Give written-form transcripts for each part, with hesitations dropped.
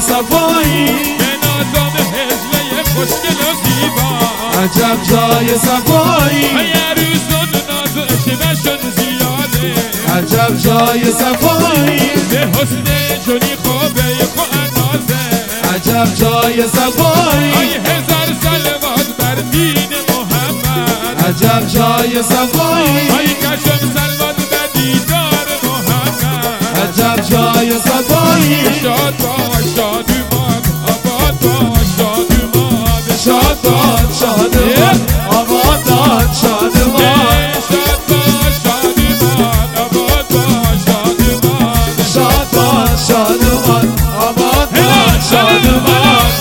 صفایی به نازم هجله خوشگل و زیبا عجب جای صفایی عروسان نازشونشون زیاده عجب جای صفایی به حسن جونی خوبه خو اندازه عجب جای صفایی ای هزار صلوات بر دین محمد عجب جای صفایی ای کشم صلوات به دیدار محمد عجب جای صفایی شاد باش شادومان آباد باش شادومان شاد باد شادمان آباد باد شادمان شاد باش شادومان آباد باش شادومان شاد باد شادمان آباد باد شادمان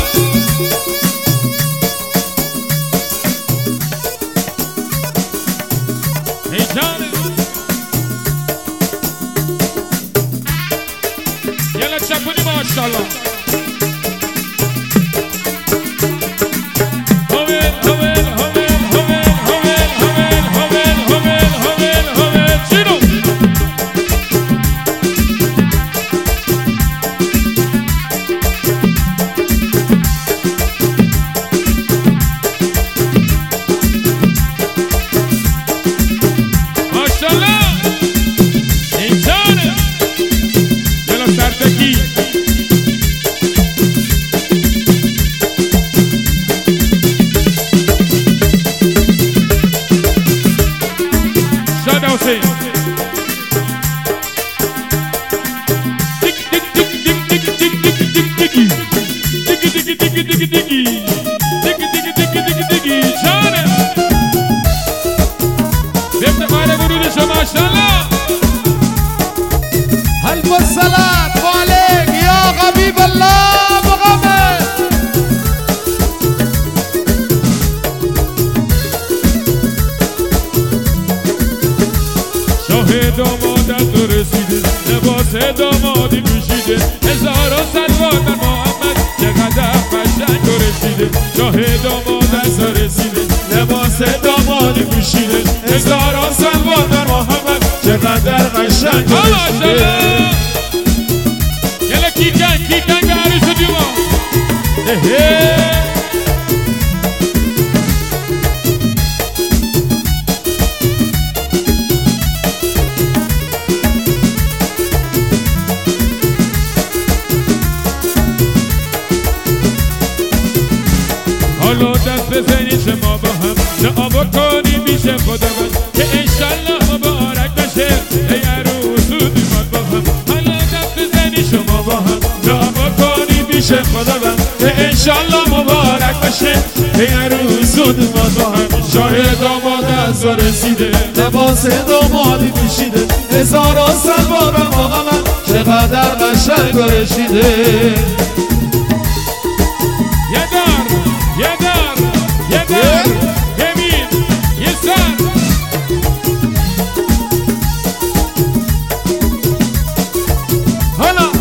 ای جانم یلا چپونی ماشاءالله الف الصلاة عليك يا حبيب الله محمد شاه دامادت تو رسیده لباس دامادی پوشیده هزاران صلوات بر محمد چقدر قشنگ و رسیده شاه دامادت تو رسیده لباس دامادی پوشیده هزاران صلوات بر محمد چقدر قشنگ رسیده یلا کیکن عروس دیوان حالا دست بزنی شما با هم دعا بکنی پیش خداوند که انشالله مبارک بشه ای عروس و دیوان با هم حالا دست بزنی شما با هم دعا بکنی پیش خداوند که انشالله مبارک بشه ای عروس و داماد با هم شاه داماد از رسیده لباس دامادی پوشیده هزاران صلوات بر محمد چقدر قشنگ و رسیده یه دار یمین یه سر حالا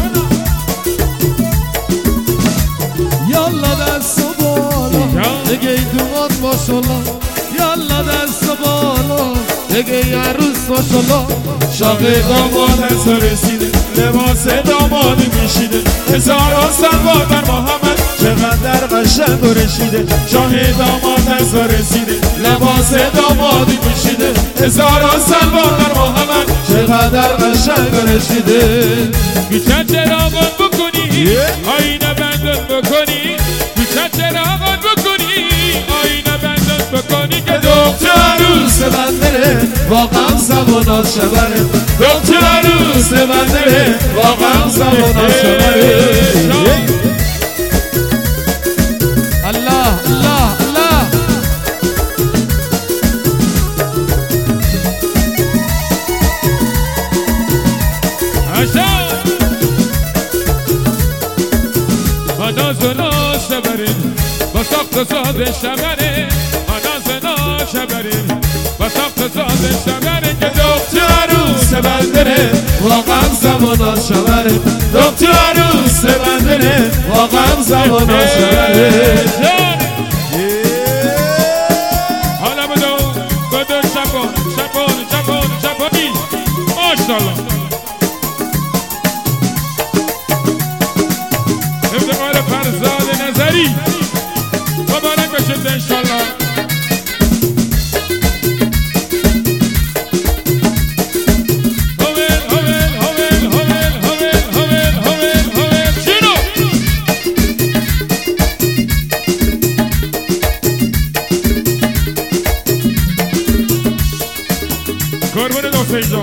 یالا دست و بالا بگه ای دوماد ماشالله یالا دست و بالا بگه ای عروس ماشالله شاق داماد از رسیده لباس دامادی میشیده هزاران صلوات بر محمد چقدر قشنگ و رسیده شاه داماد از رسیده لباس دامادی میشیده هزاران صلوات بر محمد چقدر قشنگ و رسیده بیشتر چراغان بکنی آینه بندن بکنی بیشتر چراغان بکنی آینه بندن بکنی که دختر عروس بندره واقعا زبانات شبره دختر عروس بندره واقعا زبانات شبره الله الله الله عشان با ناز و ناز شبرین با ساخت و ساز شبرین با ناز و ناز شبرین با ساخت و ساز شبرین که دختر عروس بندره واقعا زبانات شبره دختر عروس بندره واقعا زبانات شبره حالا بدو شبانی ماشاءالله سری مبارک بشه انشالله. قربون دوسته اینجا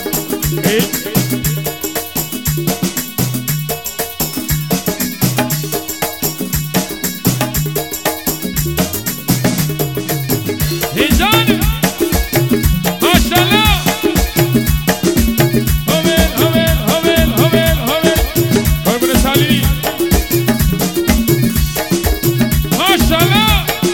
اینجان ماشالله هویل قربون سالیمی ماشالله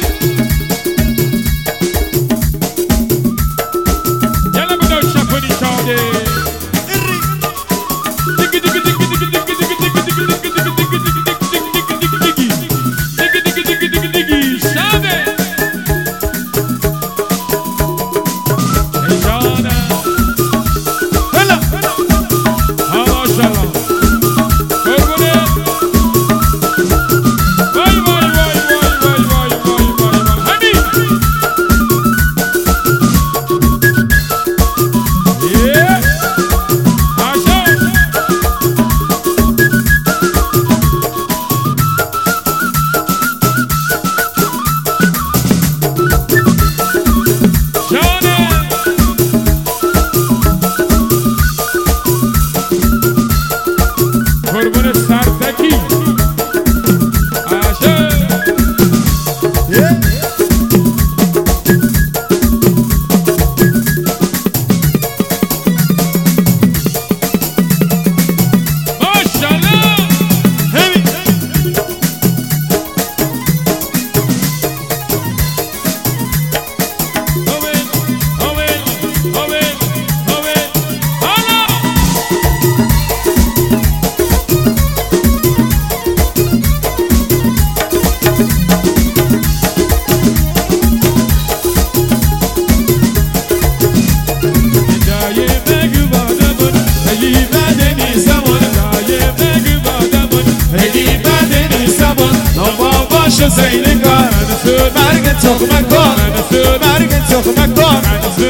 زینگار مرگ تخمکار مرگ تخمکار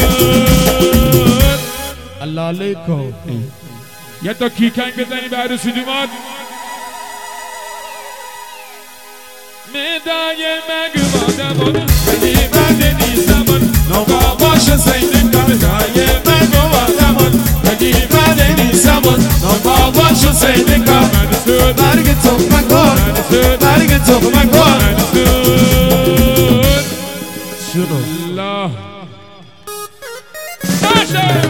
الله علیکم. یه تا کیکنگ بزنی به عروسی دوماد مدای مگو بادمون ولی بده نیستمون نوبا باش زینگار دای مگو بادمون ولی بده نیستمون نوبا باش زینگار مرگ تخمکار مرگ تخمکار شنو الله باشه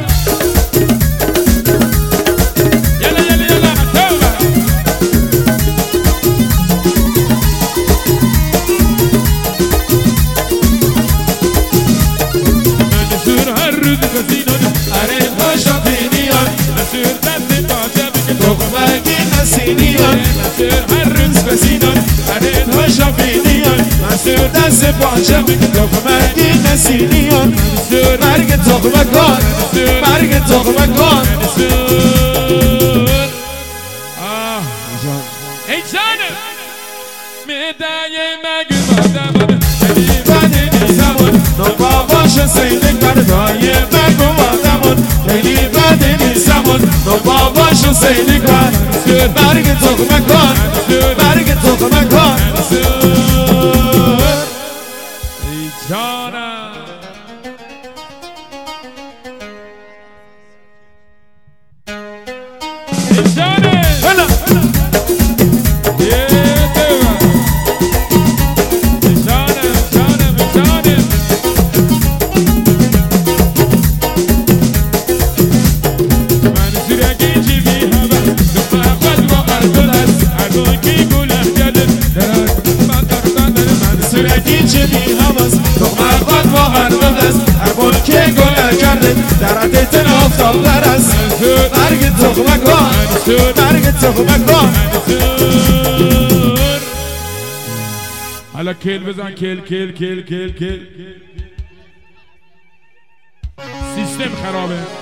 دست باشه میگه مرگی نسینیان مرگ تخمکان مرگ تخمکان ای جانم میدای مگو بادمون خیلی بده نیستمون نوبا باشه سیده کردای مگو بادمون خیلی بده نیستمون نوبا باشه سیده کرد مرگ تخمکان مرگ تخمکان جانم جانم هلا درد تن آفتاب درست مرگ تخمکان مرگ تخمکان حالا کل بزن کل کل کل کل کل سیستم خرابه